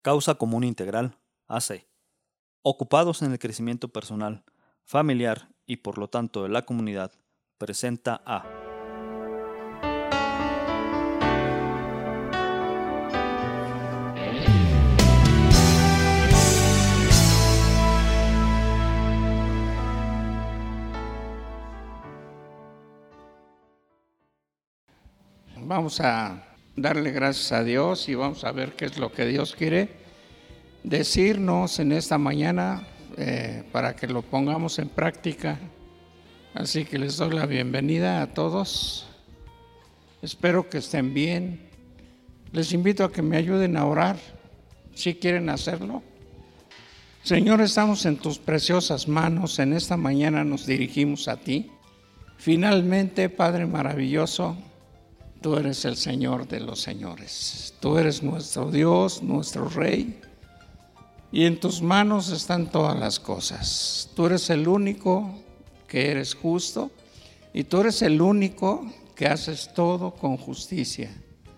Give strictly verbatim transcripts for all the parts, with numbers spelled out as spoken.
Causa Común Integral, A C. Ocupados en el crecimiento personal, familiar y por lo tanto de la comunidad, presenta a Vamos a darle gracias a Dios y vamos a ver qué es lo que Dios quiere decirnos en esta mañana eh, para que lo pongamos en práctica. Así que les doy la bienvenida a todos. Espero que estén bien. Les invito a que me ayuden a orar, si quieren hacerlo. Señor, estamos en tus preciosas manos. En esta mañana nos dirigimos a ti. Finalmente, Padre maravilloso, tú eres el Señor de los señores. Tú eres nuestro Dios, nuestro Rey. Y en tus manos están todas las cosas. Tú eres el único que eres justo. Y tú eres el único que haces todo con justicia.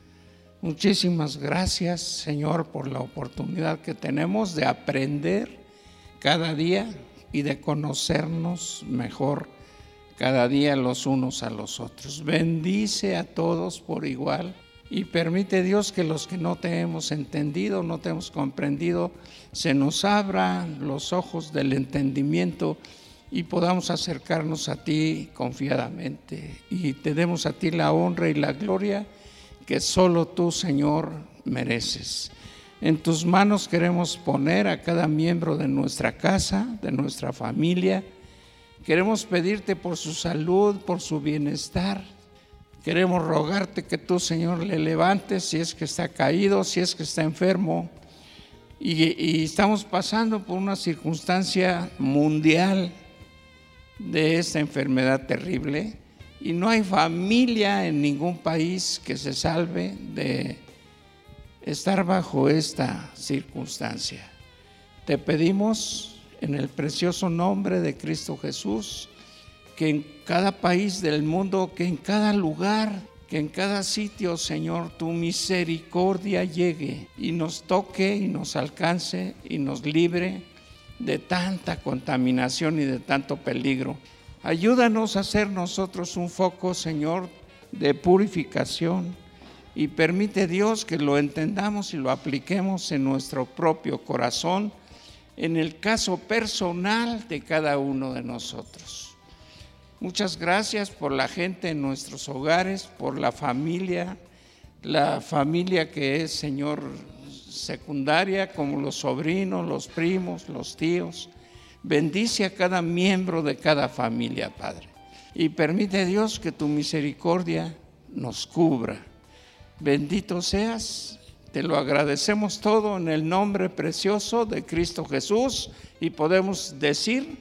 Muchísimas gracias, Señor, por la oportunidad que tenemos de aprender cada día y de conocernos mejor cada día los unos a los otros. Bendice a todos por igual y permite, Dios, que los que no te hemos entendido, no te hemos comprendido, se nos abran los ojos del entendimiento y podamos acercarnos a ti confiadamente y te demos a ti la honra y la gloria que solo tú, Señor, mereces. En tus manos queremos poner a cada miembro de nuestra casa, de nuestra familia. Queremos pedirte por su salud, por su bienestar. Queremos rogarte que tú, Señor, le levantes si es que está caído, si es que está enfermo. Y, y estamos pasando por una circunstancia mundial de esta enfermedad terrible. Y no hay familia en ningún país que se salve de estar bajo esta circunstancia. Te pedimos en el precioso nombre de Cristo Jesús, que en cada país del mundo, que en cada lugar, que en cada sitio, Señor, tu misericordia llegue y nos toque y nos alcance y nos libre de tanta contaminación y de tanto peligro. Ayúdanos a ser nosotros un foco, Señor, de purificación y permite, Dios, que lo entendamos y lo apliquemos en nuestro propio corazón, en el caso personal de cada uno de nosotros. Muchas gracias por la gente en nuestros hogares, por la familia, la familia que es, Señor, secundaria, como los sobrinos, los primos, los tíos. Bendice a cada miembro de cada familia, Padre, y permite, Dios, que tu misericordia nos cubra. Bendito seas. Te lo agradecemos todo en el nombre precioso de Cristo Jesús y podemos decir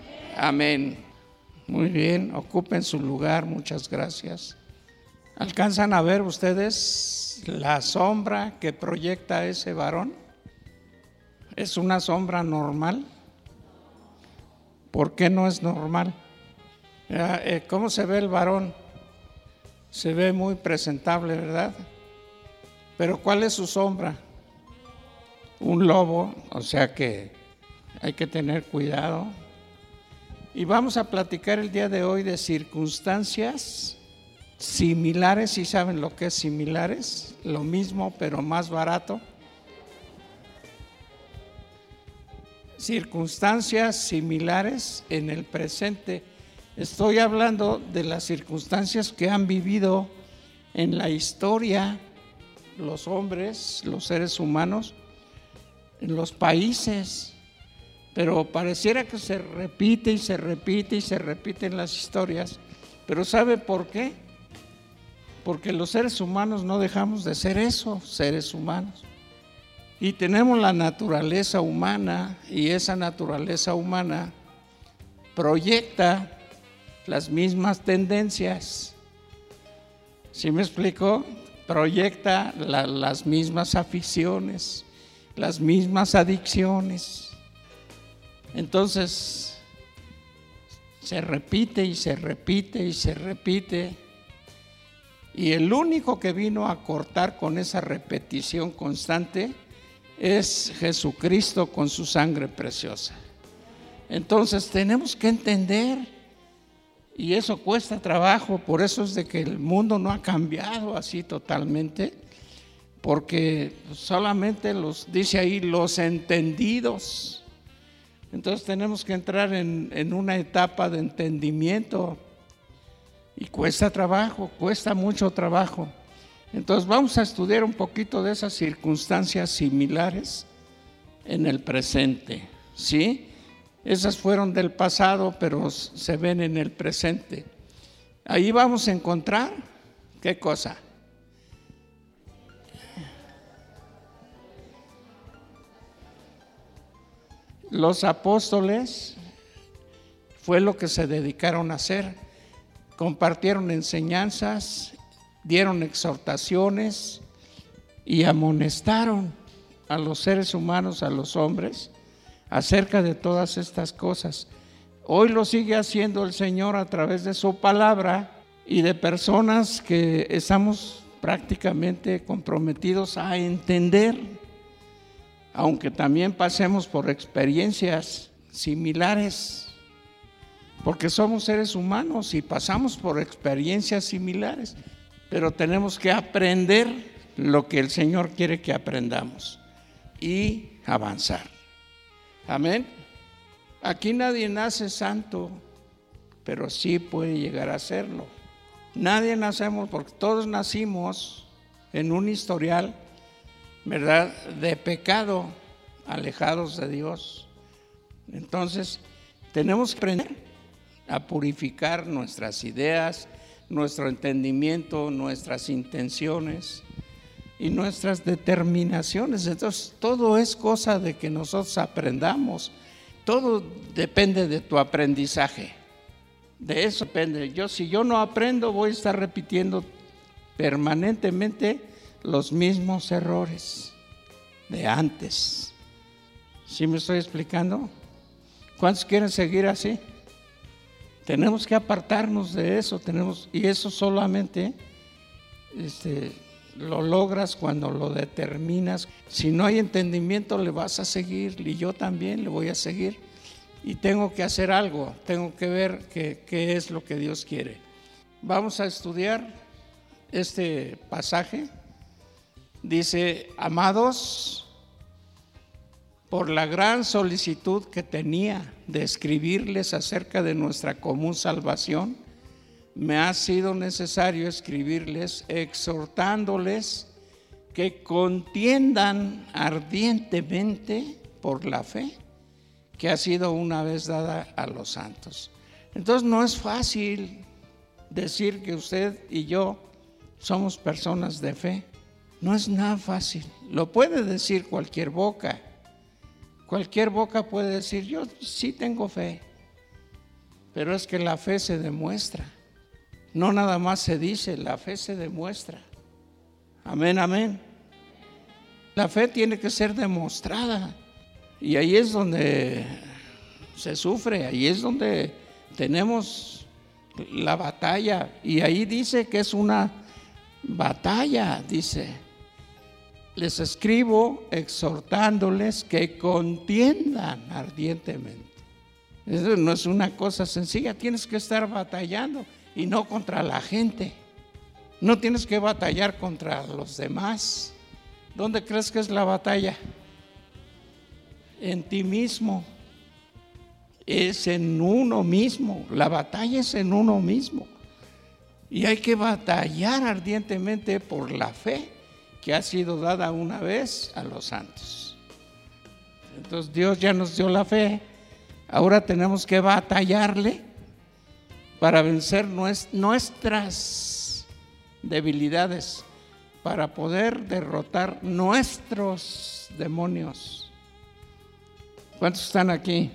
amén. Muy bien, ocupen su lugar, muchas gracias. ¿Alcanzan a ver ustedes la sombra que proyecta ese varón? ¿Es una sombra normal? ¿Por qué no es normal? ¿Cómo se ve el varón? Se ve muy presentable, ¿verdad? Pero ¿cuál es su sombra? Un lobo, o sea que hay que tener cuidado. Y vamos a platicar el día de hoy de circunstancias similares. ¿Sí saben lo que es similares? Lo mismo pero más barato. Circunstancias similares en el presente. Estoy hablando de las circunstancias que han vivido en la historia los hombres, los seres humanos, en los países, pero pareciera que se repite y se repite y se repiten las historias. Pero ¿sabe por qué? Porque los seres humanos no dejamos de ser eso, seres humanos. Y tenemos la naturaleza humana, y esa naturaleza humana proyecta las mismas tendencias. ¿Sí me explico? Proyecta la, las mismas aficiones, las mismas adicciones. Entonces, se repite y se repite y se repite. Y el único que vino a cortar con esa repetición constante es Jesucristo con su sangre preciosa. Entonces tenemos que entender, y eso cuesta trabajo, por eso es de que el mundo no ha cambiado así totalmente, porque solamente los, dice ahí, los entendidos. Entonces tenemos que entrar en, en una etapa de entendimiento, y cuesta trabajo, cuesta mucho trabajo. Entonces vamos a estudiar un poquito de esas circunstancias similares en el presente, ¿sí? Esas fueron del pasado, pero se ven en el presente. Ahí vamos a encontrar, ¿qué cosa? Los apóstoles fue lo que se dedicaron a hacer. Compartieron enseñanzas, dieron exhortaciones y amonestaron a los seres humanos, a los hombres, acerca de todas estas cosas. Hoy lo sigue haciendo el Señor a través de su palabra y de personas que estamos prácticamente comprometidos a entender, aunque también pasemos por experiencias similares, porque somos seres humanos y pasamos por experiencias similares, pero tenemos que aprender lo que el Señor quiere que aprendamos y avanzar. Amén. Aquí nadie nace santo, pero sí puede llegar a serlo. Nadie nacemos, porque todos nacimos en un historial, ¿verdad?, de pecado, alejados de Dios. Entonces, tenemos que aprender a purificar nuestras ideas, nuestro entendimiento, nuestras intenciones y nuestras determinaciones. Entonces, todo es cosa de que nosotros aprendamos. Todo depende de tu aprendizaje. De eso depende. Yo, si yo no aprendo, voy a estar repitiendo permanentemente los mismos errores de antes. ¿Sí me estoy explicando? ¿Cuántos quieren seguir así? Tenemos que apartarnos de eso, tenemos, y eso solamente este, lo logras cuando lo determinas. Si no hay entendimiento, le vas a seguir, y yo también le voy a seguir, y tengo que hacer algo, tengo que ver qué, qué es lo que Dios quiere. Vamos a estudiar este pasaje. Dice: amados, por la gran solicitud que tenía de escribirles acerca de nuestra común salvación, me ha sido necesario escribirles exhortándoles que contiendan ardientemente por la fe que ha sido una vez dada a los santos. Entonces no es fácil decir que usted y yo somos personas de fe. No es nada fácil. Lo puede decir cualquier boca. Cualquier boca puede decir: yo sí tengo fe. Pero es que la fe se demuestra. No nada más se dice, la fe se demuestra. Amén, amén. La fe tiene que ser demostrada. Y ahí es donde se sufre, ahí es donde tenemos la batalla. Y ahí dice que es una batalla, dice: les escribo exhortándoles que contiendan ardientemente. Eso no es una cosa sencilla, tienes que estar batallando, y no contra la gente. No tienes que batallar contra los demás. ¿Dónde crees que es la batalla? En ti mismo. Es en uno mismo. La batalla es en uno mismo. Y hay que batallar ardientemente por la fe que ha sido dada una vez a los santos. Entonces Dios ya nos dio la fe. Ahora tenemos que batallarle para vencer nuestras debilidades, para poder derrotar nuestros demonios. ¿Cuántos están aquí?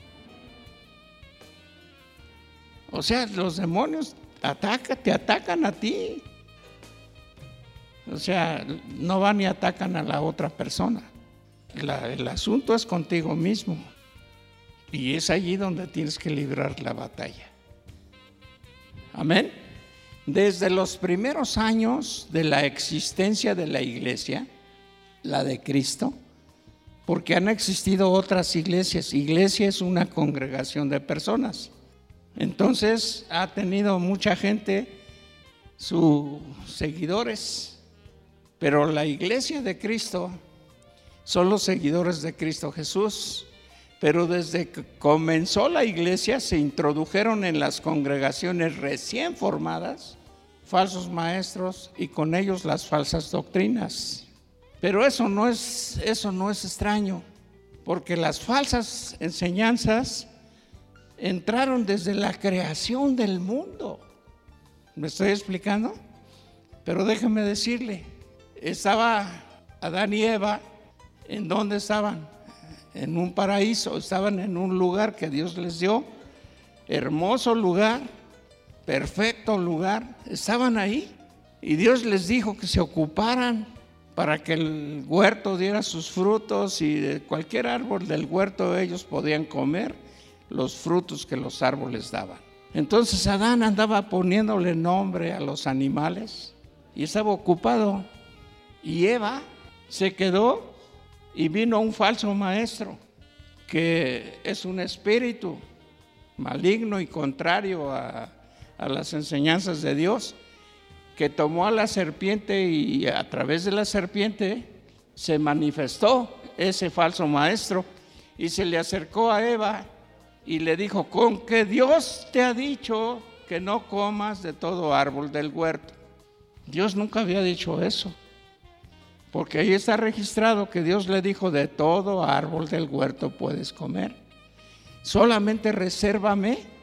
O sea, los demonios atacan, te atacan a ti. O sea, no van y atacan a la otra persona. La, el asunto es contigo mismo. Y es allí donde tienes que librar la batalla. Amén. Desde los primeros años de la existencia de la iglesia, la de Cristo, porque han existido otras iglesias. Iglesia es una congregación de personas. Entonces ha tenido mucha gente sus seguidores, pero la iglesia de Cristo son los seguidores de Cristo Jesús. Pero desde que comenzó la iglesia se introdujeron en las congregaciones recién formadas falsos maestros y con ellos las falsas doctrinas. Pero eso no es, eso no es extraño, porque las falsas enseñanzas entraron desde la creación del mundo. ¿Me estoy explicando? Pero déjeme decirle, estaba Adán y Eva, ¿en dónde estaban? En un paraíso, estaban en un lugar que Dios les dio, hermoso lugar, perfecto lugar, estaban ahí y Dios les dijo que se ocuparan para que el huerto diera sus frutos y de cualquier árbol del huerto ellos podían comer los frutos que los árboles daban. Entonces Adán andaba poniéndole nombre a los animales y estaba ocupado, y Eva se quedó y vino un falso maestro que es un espíritu maligno y contrario a, a las enseñanzas de Dios, que tomó a la serpiente y a través de la serpiente se manifestó ese falso maestro y se le acercó a Eva y le dijo: con que Dios te ha dicho que no comas de todo árbol del huerto. Dios nunca había dicho eso, porque ahí está registrado que Dios le dijo: de todo árbol del huerto puedes comer, solamente resérvame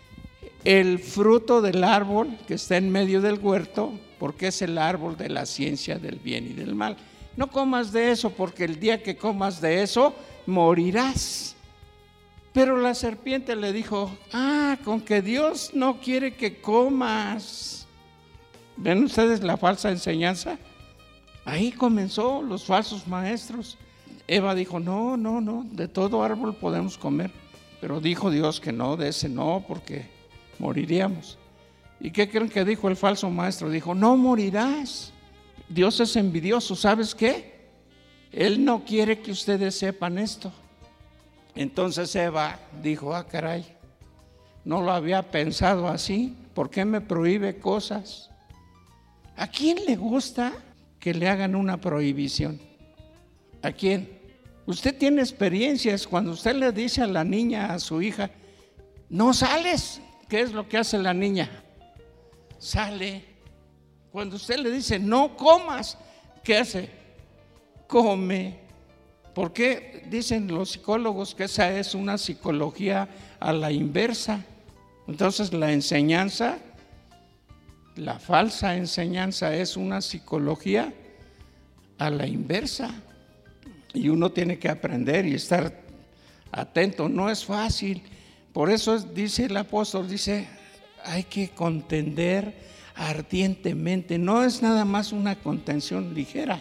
el fruto del árbol que está en medio del huerto, porque es el árbol de la ciencia del bien y del mal. No comas de eso, porque el día que comas de eso morirás. Pero la serpiente le dijo: ah, con que Dios no quiere que comas. ¿Ven ustedes la falsa enseñanza? Ahí comenzó los falsos maestros. Eva dijo: no, no, no, de todo árbol podemos comer. Pero dijo Dios que no, de ese no, porque moriríamos. ¿Y qué creen que dijo el falso maestro? Dijo: no morirás. Dios es envidioso, ¿sabes qué? Él no quiere que ustedes sepan esto. Entonces Eva dijo: ah, caray, no lo había pensado así. ¿Por qué me prohíbe cosas? ¿A quién le gusta que le hagan una prohibición? ¿A quién? Usted tiene experiencias cuando usted le dice a la niña, a su hija: no sales. ¿Qué es lo que hace la niña? Sale. Cuando usted le dice: no comas, ¿qué hace? Come. ¿Por qué dicen los psicólogos que esa es una psicología a la inversa? Entonces la enseñanza, la falsa enseñanza, es una psicología a la inversa. Y uno tiene que aprender y estar atento. No es fácil. Por eso dice el apóstol, dice, hay que contender ardientemente. No es nada más una contención ligera,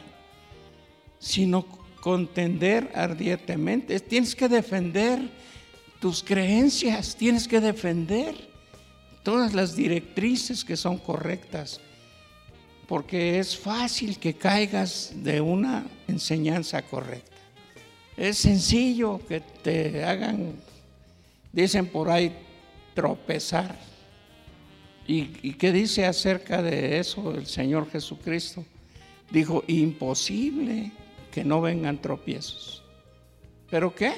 sino contender ardientemente. Tienes que defender tus creencias, tienes que defender todas las directrices que son correctas, porque es fácil que caigas de una enseñanza correcta. Es sencillo que te hagan, dicen por ahí, tropezar. ¿Y, y qué dice acerca de eso el Señor Jesucristo? Dijo: imposible que no vengan tropiezos. ¿Pero qué?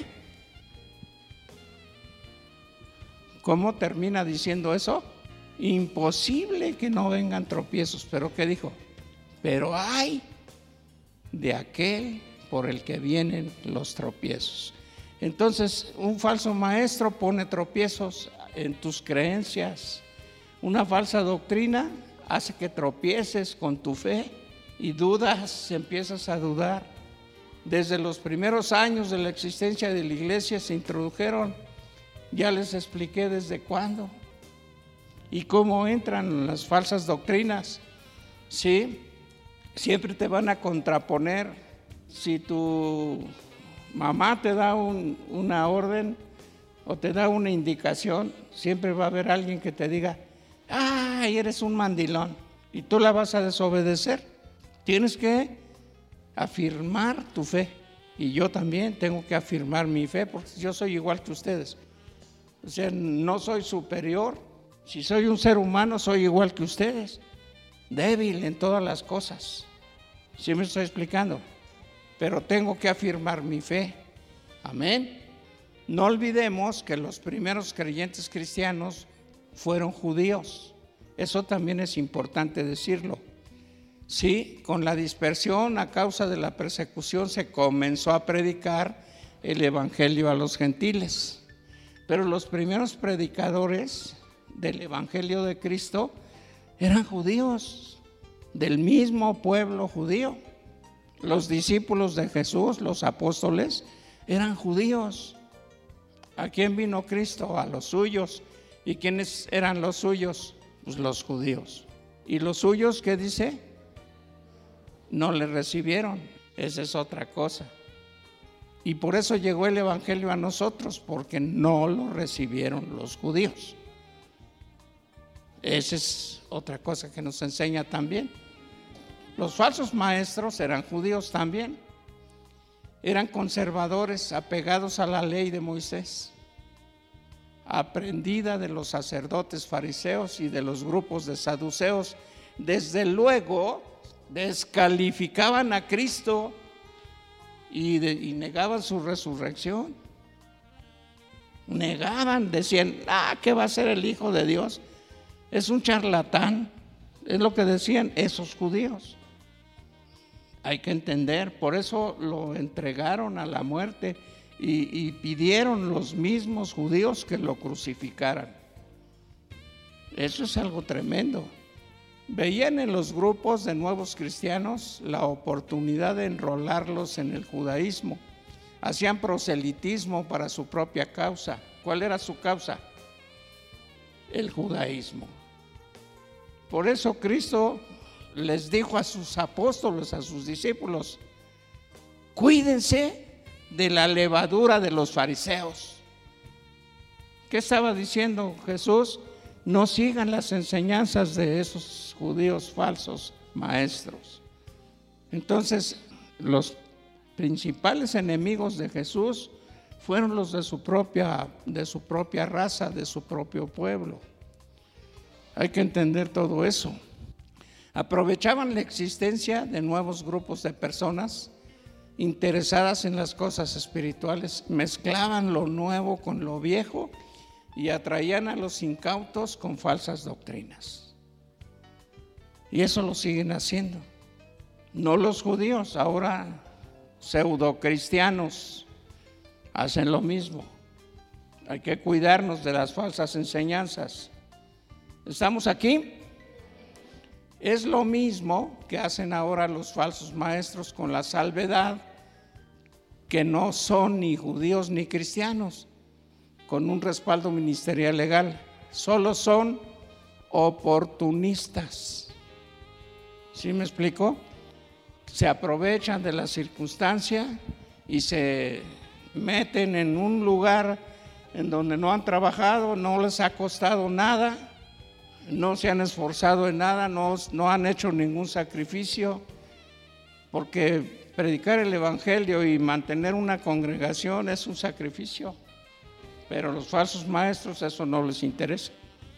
¿Cómo termina diciendo eso? Imposible que no vengan tropiezos. ¿Pero qué dijo? Pero hay de aquel por el que vienen los tropiezos. Entonces, un falso maestro pone tropiezos en tus creencias. Una falsa doctrina hace que tropieces con tu fe y dudas, empiezas a dudar. Desde los primeros años de la existencia de la iglesia se introdujeron, ya les expliqué desde cuándo y cómo entran las falsas doctrinas. Sí, siempre te van a contraponer. Si tu mamá te da un, una orden o te da una indicación, siempre va a haber alguien que te diga: ¡ay, eres un mandilón! Y tú la vas a desobedecer. Tienes que afirmar tu fe. Y yo también tengo que afirmar mi fe, porque yo soy igual que ustedes. O sea, no soy superior. Si soy un ser humano, soy igual que ustedes, débil en todas las cosas. ¿Sí me estoy explicando? Pero tengo que afirmar mi fe. Amén. No olvidemos que los primeros creyentes cristianos fueron judíos. Eso también es importante decirlo. Sí, con la dispersión a causa de la persecución se comenzó a predicar el evangelio a los gentiles. Pero los primeros predicadores del evangelio de Cristo eran judíos, del mismo pueblo judío. Los discípulos de Jesús, los apóstoles, eran judíos. ¿A quién vino Cristo? A los suyos. ¿Y quiénes eran los suyos? Pues los judíos. ¿Y los suyos qué dice? No le recibieron. Esa es otra cosa. Y por eso llegó el evangelio a nosotros, porque no lo recibieron los judíos. Esa es otra cosa que nos enseña también. Los falsos maestros eran judíos también. Eran conservadores, apegados a la ley de Moisés, aprendida de los sacerdotes fariseos y de los grupos de saduceos. Desde luego descalificaban a Cristo y, de, y negaban su resurrección. Negaban, decían, ah, ¿qué va a ser el Hijo de Dios? Es un charlatán. Es lo que decían esos judíos. Hay que entender, por eso lo entregaron a la muerte y, y pidieron los mismos judíos que lo crucificaran. Eso es algo tremendo. Veían en los grupos de nuevos cristianos la oportunidad de enrolarlos en el judaísmo. Hacían proselitismo para su propia causa. ¿Cuál era su causa? El judaísmo. Por eso Cristo les dijo a sus apóstoles, a sus discípulos, cuídense de la levadura de los fariseos. ¿Qué estaba diciendo Jesús? No sigan las enseñanzas de esos judíos falsos maestros. Entonces, los principales enemigos de Jesús fueron los de su propia, de su propia raza, de su propio pueblo. Hay que entender todo eso. Aprovechaban la existencia de nuevos grupos de personas interesadas en las cosas espirituales, mezclaban lo nuevo con lo viejo y atraían a los incautos con falsas doctrinas. Y eso lo siguen haciendo. No los judíos, ahora pseudocristianos hacen lo mismo. Hay que cuidarnos de las falsas enseñanzas. ¿Estamos aquí? Es lo mismo que hacen ahora los falsos maestros, con la salvedad que no son ni judíos ni cristianos, con un respaldo ministerial legal. Solo son oportunistas. ¿Sí me explico? Se aprovechan de la circunstancia y se meten en un lugar en donde no han trabajado, no les ha costado nada, no se han esforzado en nada, no, no han hecho ningún sacrificio, porque predicar el evangelio y mantener una congregación es un sacrificio, pero los falsos maestros eso no les interesa.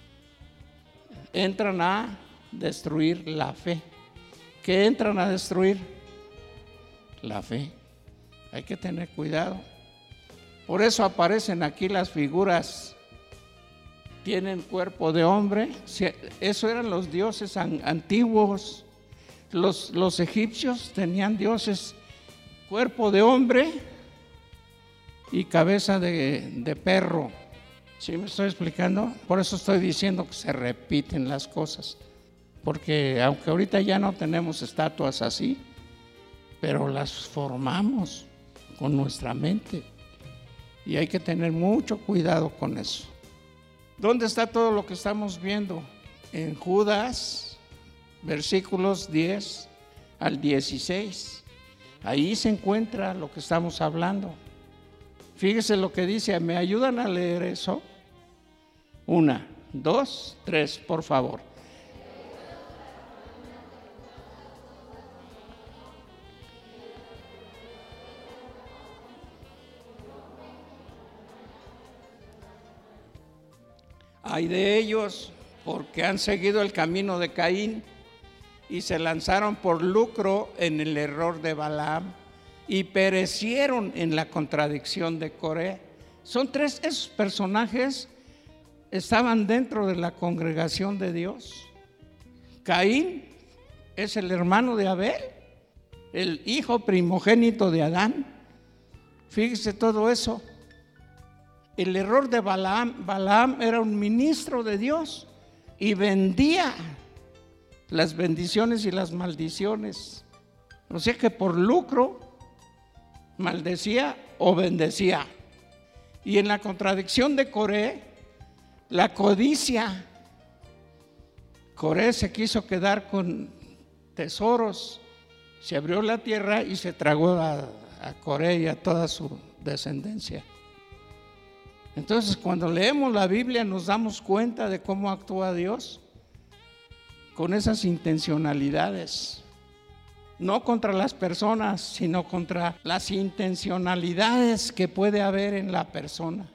Entran a destruir la fe. ¿Qué entran a destruir? La fe. Hay que tener cuidado. Por eso aparecen aquí las figuras. Tienen cuerpo de hombre. Eso eran los dioses antiguos. Los, los egipcios tenían dioses cuerpo de hombre y cabeza de, de perro. ¿Sí me estoy explicando? Por eso estoy diciendo que se repiten las cosas. Porque aunque ahorita ya no tenemos estatuas así, pero las formamos con nuestra mente. Y hay que tener mucho cuidado con eso. ¿Dónde está todo lo que estamos viendo? En Judas, versículos diez al dieciséis. Ahí se encuentra lo que estamos hablando. Fíjese lo que dice. ¿Me ayudan a leer eso? Una, dos, tres, por favor. Ay de ellos, porque han seguido el camino de Caín y se lanzaron por lucro en el error de Balaam y perecieron en la contradicción de Coré. Son tres, esos personajes estaban dentro de la congregación de Dios. Caín es el hermano de Abel, el hijo primogénito de Adán. Fíjese todo eso. El error de Balaam, Balaam era un ministro de Dios y vendía las bendiciones y las maldiciones. O sea que por lucro maldecía o bendecía. Y en la contradicción de Coré, la codicia. Coré se quiso quedar con tesoros, se abrió la tierra y se tragó a, a Coré y a toda su descendencia. Entonces, cuando leemos la Biblia nos damos cuenta de cómo actúa Dios con esas intencionalidades, no contra las personas, sino contra las intencionalidades que puede haber en la persona.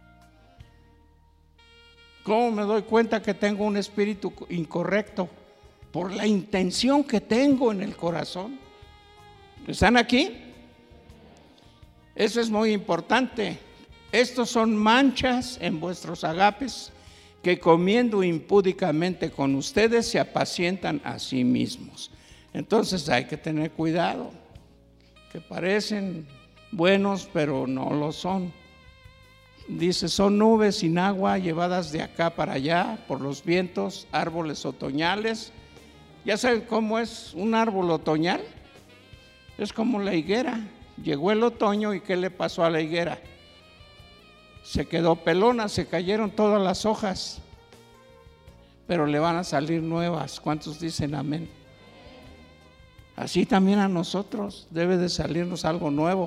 ¿Cómo me doy cuenta que tengo un espíritu incorrecto? Por la intención que tengo en el corazón. ¿Están aquí? Eso es muy importante. Estos son manchas en vuestros agapes que comiendo impúdicamente con ustedes se apacientan a sí mismos. Entonces hay que tener cuidado, que parecen buenos pero no lo son. Dice, son nubes sin agua llevadas de acá para allá por los vientos, árboles otoñales. ¿Ya saben cómo es un árbol otoñal? Es como la higuera. Llegó el otoño y ¿qué le pasó a la higuera? Se quedó pelona, se cayeron todas las hojas, pero le van a salir nuevas. ¿Cuántos dicen amén? Así también a nosotros debe de salirnos algo nuevo.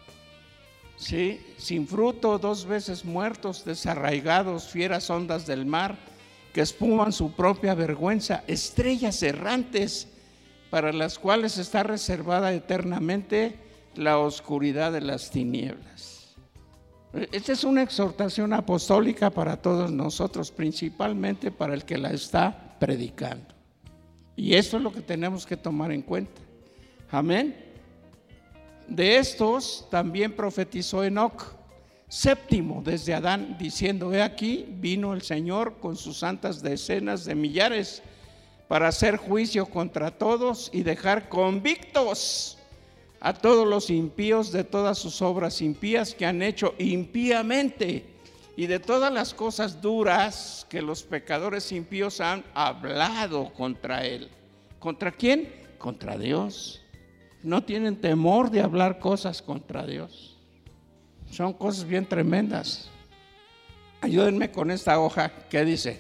Sí, sin fruto, dos veces muertos, desarraigados, fieras ondas del mar que espuman su propia vergüenza, estrellas errantes para las cuales está reservada eternamente la oscuridad de las tinieblas. Esta es una exhortación apostólica para todos nosotros, principalmente para el que la está predicando. Y esto es lo que tenemos que tomar en cuenta. Amén. De estos también profetizó Enoc, séptimo desde Adán, diciendo: he aquí vino el Señor con sus santas decenas de millares para hacer juicio contra todos y dejar convictos a todos los impíos de todas sus obras impías que han hecho impíamente y de todas las cosas duras que los pecadores impíos han hablado contra él. ¿Contra quién? Contra Dios. No tienen temor de hablar cosas contra Dios. Son cosas bien tremendas. Ayúdenme con esta hoja. ¿Qué dice?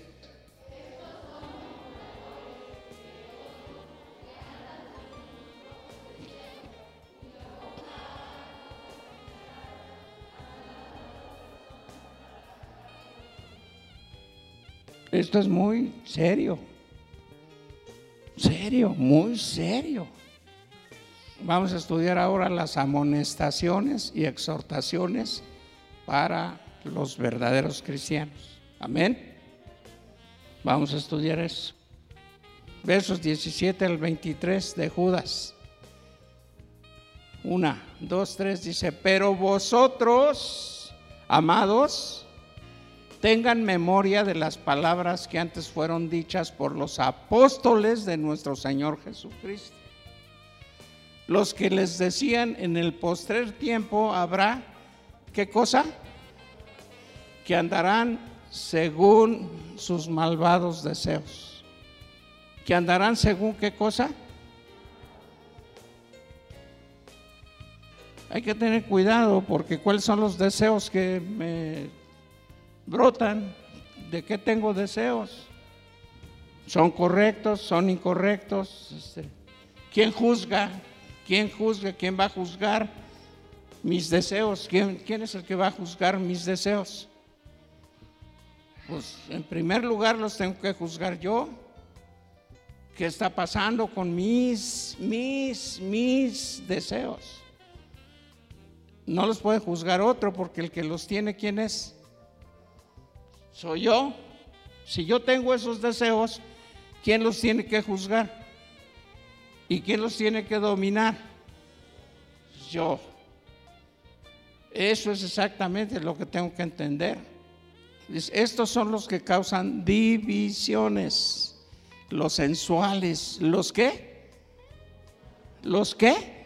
Esto es muy serio. Serio, muy serio. Vamos a estudiar ahora las amonestaciones y exhortaciones para los verdaderos cristianos. Amén. Vamos a estudiar eso. Versos diecisiete al veintitrés de Judas. Una, dos, tres, dice: pero vosotros, amados, tengan memoria de las palabras que antes fueron dichas por los apóstoles de nuestro Señor Jesucristo, los que les decían: en el postrer tiempo habrá, ¿qué cosa? Que andarán según sus malvados deseos. ¿Que andarán según qué cosa? Hay que tener cuidado, porque ¿cuáles son los deseos que me brotan? ¿De qué tengo deseos? ¿Son correctos? ¿Son incorrectos? Este, ¿quién juzga? ¿Quién juzga? ¿Quién va a juzgar mis deseos? ¿Quién, quién es el que va a juzgar mis deseos? Pues en primer lugar los tengo que juzgar yo. ¿Qué está pasando con mis, mis, mis deseos? No los puede juzgar otro, porque el que los tiene, ¿quién es? Soy yo. Si yo tengo esos deseos, ¿quién los tiene que juzgar? ¿Y quién los tiene que dominar? Yo. Eso es exactamente lo que tengo que entender. Estos son los que causan divisiones, los sensuales. ¿Los qué? ¿Los qué?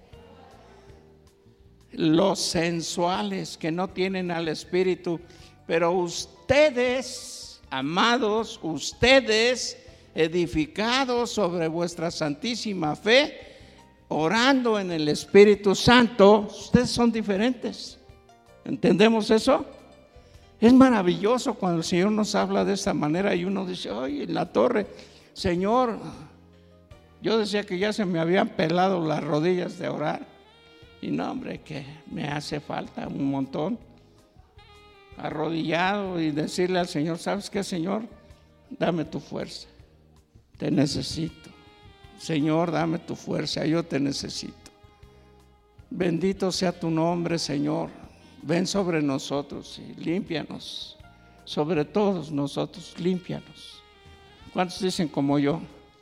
Los sensuales que no tienen al Espíritu. Pero ustedes, amados, ustedes edificados sobre vuestra santísima fe, orando en el Espíritu Santo, ustedes son diferentes. ¿Entendemos eso? Es maravilloso cuando el Señor nos habla de esta manera y uno dice, oye, en la torre, Señor, yo decía que ya se me habían pelado las rodillas de orar. Y no, hombre, que me hace falta un montón. Arrodillado y decirle al Señor, ¿sabes qué, Señor? Dame tu fuerza, te necesito. Señor, dame tu fuerza, yo te necesito. Bendito sea tu nombre, Señor. Ven sobre nosotros y límpianos. Sobre todos nosotros, límpianos. ¿Cuántos dicen como yo?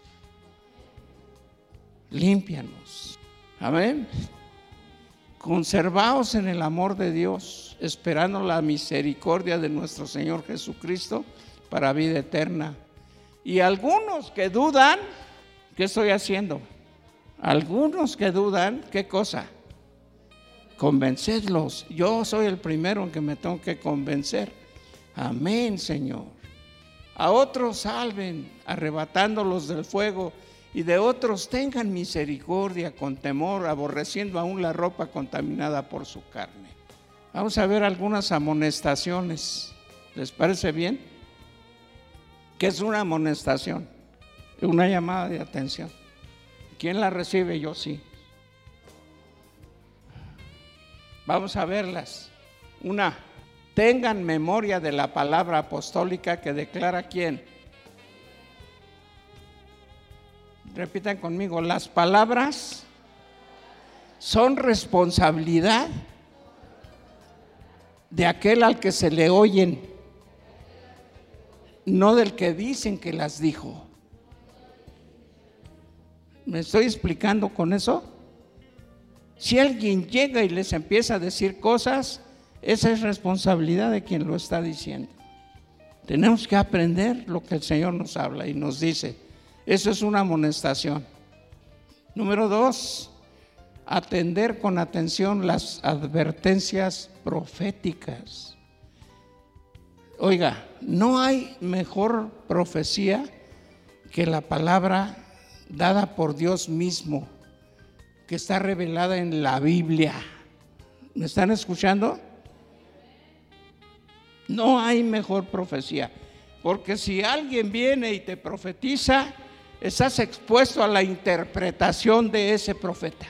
Límpianos. Amén. Conservaos en el amor de Dios, esperando la misericordia de nuestro Señor Jesucristo para vida eterna. Y algunos que dudan, ¿qué estoy haciendo? Algunos que dudan, ¿qué cosa? Convencedlos. Yo soy el primero en que me tengo que convencer. Amén, Señor. A otros salven, arrebatándolos del fuego, y de otros tengan misericordia con temor, aborreciendo aún la ropa contaminada por su carne. Vamos a ver algunas amonestaciones. ¿Les parece bien? ¿Qué es una amonestación? Una llamada de atención. ¿Quién la recibe? Yo sí. Vamos a verlas. Una, tengan memoria de la palabra apostólica que declara ¿quién? Repitan conmigo, las palabras son responsabilidad de aquel al que se le oyen, no del que dicen que las dijo. ¿Me estoy explicando con eso? Si alguien llega y les empieza a decir cosas, esa es responsabilidad de quien lo está diciendo. Tenemos que aprender lo que el Señor nos habla y nos dice. Eso es una amonestación. Número dos, atender con atención las advertencias proféticas. Oiga, no hay mejor profecía que la palabra dada por Dios mismo, que está revelada en la Biblia. ¿Me están escuchando? No hay mejor profecía, porque si alguien viene y te profetiza, estás expuesto a la interpretación de ese profeta.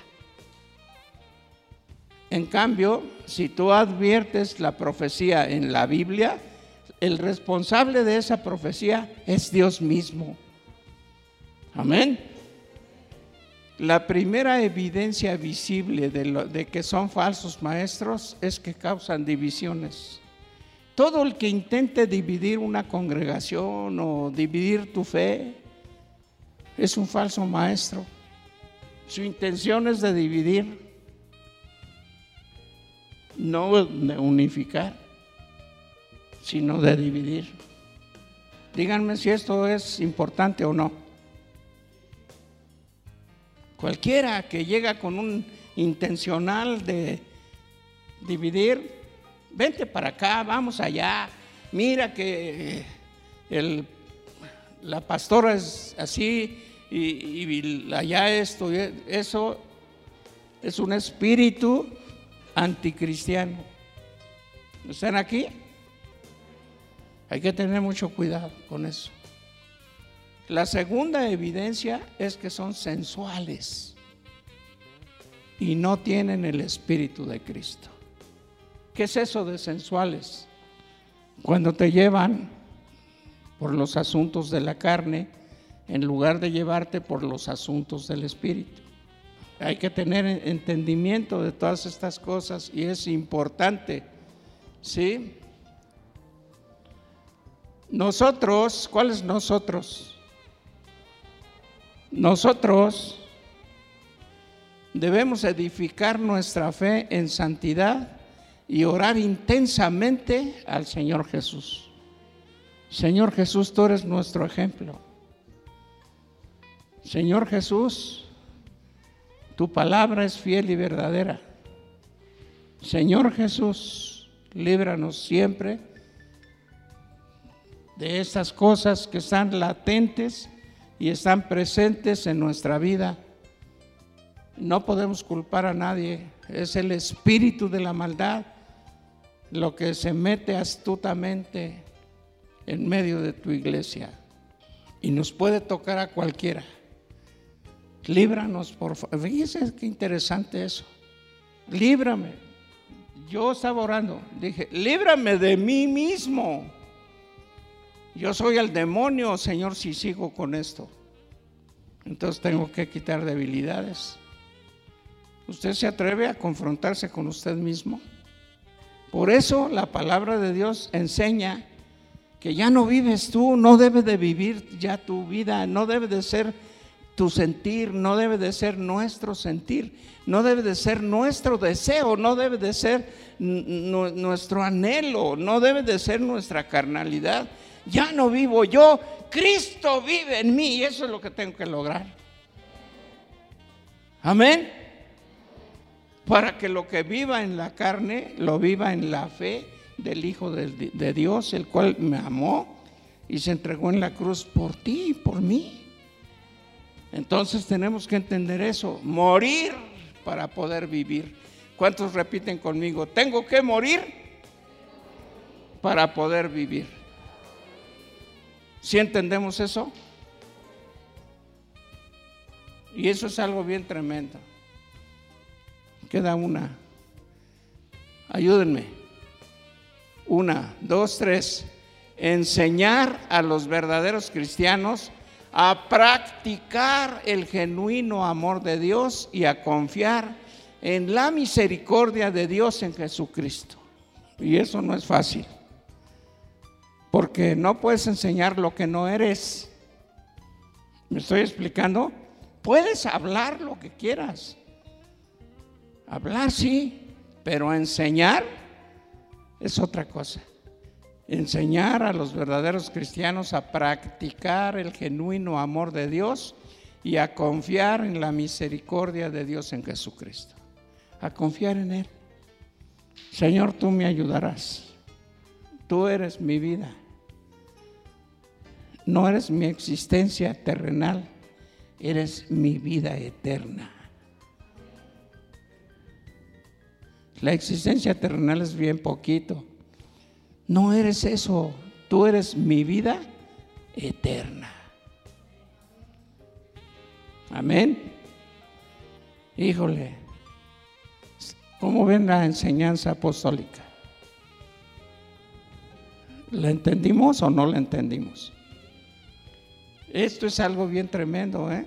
En cambio, si tú adviertes la profecía en la Biblia, el responsable de esa profecía es Dios mismo. Amén. La primera evidencia visible de, lo, de que son falsos maestros es que causan divisiones. Todo el que intente dividir una congregación o dividir tu fe es un falso maestro. Su intención es de dividir, no de unificar, sino de dividir. Díganme si esto es importante o no. Cualquiera que llega con un intencional de dividir, vente para acá, vamos allá, mira que el, la pastora es así y, y allá esto, eso es un espíritu anticristiano. ¿Están aquí? Hay que tener mucho cuidado con eso. La segunda evidencia es que son sensuales y no tienen el Espíritu de Cristo. ¿Qué es eso de sensuales? Cuando te llevan por los asuntos de la carne en lugar de llevarte por los asuntos del Espíritu. Hay que tener entendimiento de todas estas cosas y es importante, ¿sí? Nosotros, ¿cuáles nosotros? Nosotros debemos edificar nuestra fe en santidad y orar intensamente al Señor Jesús. Señor Jesús, tú eres nuestro ejemplo. Señor Jesús, tu palabra es fiel y verdadera. Señor Jesús, líbranos siempre de estas cosas que están latentes y están presentes en nuestra vida. No podemos culpar a nadie, es el espíritu de la maldad lo que se mete astutamente en medio de tu iglesia y nos puede tocar a cualquiera. Líbranos, por favor. Fíjense qué interesante eso. Líbrame. Yo estaba orando, dije, líbrame de mí mismo. Yo soy el demonio, Señor, si sigo con esto. Entonces tengo que quitar debilidades. ¿Usted se atreve a confrontarse con usted mismo? Por eso la palabra de Dios enseña que ya no vives tú, no debes de vivir ya tu vida, no debe de ser tu sentir, no debe de ser nuestro sentir, no debe de ser nuestro deseo, no debe de ser n- nuestro anhelo, no debe de ser nuestra carnalidad. Ya no vivo yo, Cristo vive en mí y eso es lo que tengo que lograr. Amén. Para que lo que viva en la carne, lo viva en la fe del Hijo de, de Dios, el cual me amó y se entregó en la cruz por ti y por mí. Entonces tenemos que entender eso, morir para poder vivir. ¿Cuántos repiten conmigo? Tengo que morir para poder vivir. ¿Sí entendemos eso? Y eso es algo bien tremendo. Queda una. Ayúdenme. Una, dos, tres. Enseñar a los verdaderos cristianos a practicar el genuino amor de Dios y a confiar en la misericordia de Dios en Jesucristo. Y eso no es fácil, porque no puedes enseñar lo que no eres. ¿Me estoy explicando? Puedes hablar lo que quieras. Hablar sí, pero enseñar es otra cosa. Enseñar a los verdaderos cristianos a practicar el genuino amor de Dios y a confiar en la misericordia de Dios en Jesucristo. A confiar en Él. Señor, tú me ayudarás. Tú eres mi vida. No eres mi existencia terrenal, eres mi vida eterna. La existencia terrenal es bien poquito. No eres eso, tú eres mi vida eterna. Amén. Híjole, ¿cómo ven la enseñanza apostólica? ¿La entendimos o no la entendimos? Esto es algo bien tremendo, ¿eh?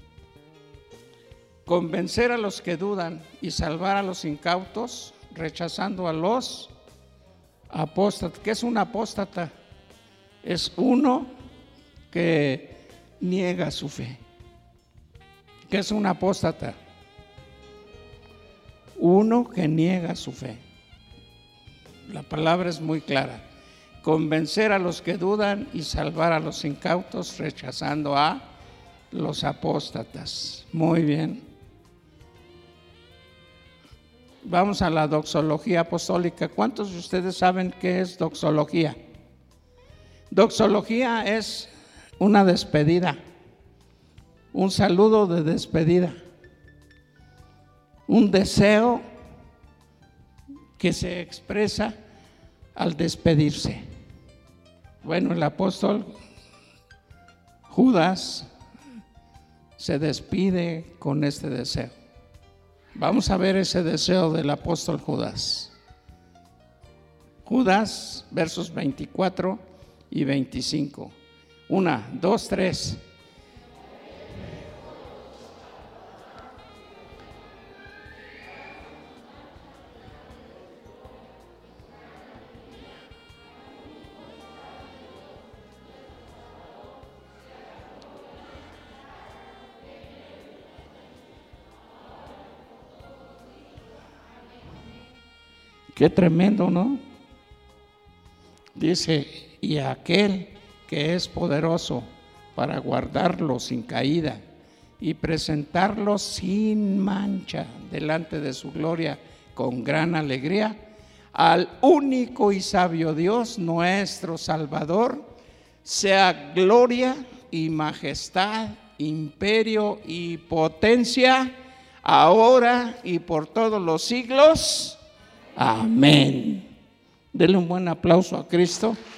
Convencer a los que dudan y salvar a los incautos, rechazando a los apóstatas. ¿Qué es un apóstata? Es uno que niega su fe. ¿Qué es un apóstata? Uno que niega su fe. La palabra es muy clara. Convencer a los que dudan y salvar a los incautos, rechazando a los apóstatas. Muy bien. Vamos a la doxología apostólica. ¿Cuántos de ustedes saben qué es doxología? Doxología es una despedida, un saludo de despedida, un deseo que se expresa al despedirse. Bueno, el apóstol Judas se despide con este deseo. Vamos a ver ese deseo del apóstol Judas. Judas, versos veinticuatro y veinticinco. Una, dos, tres. Qué tremendo, ¿no? Dice, y aquel que es poderoso para guardarlo sin caída y presentarlo sin mancha delante de su gloria con gran alegría, al único y sabio Dios, nuestro Salvador, sea gloria y majestad, imperio y potencia, ahora y por todos los siglos. Amén. Denle un buen aplauso a Cristo.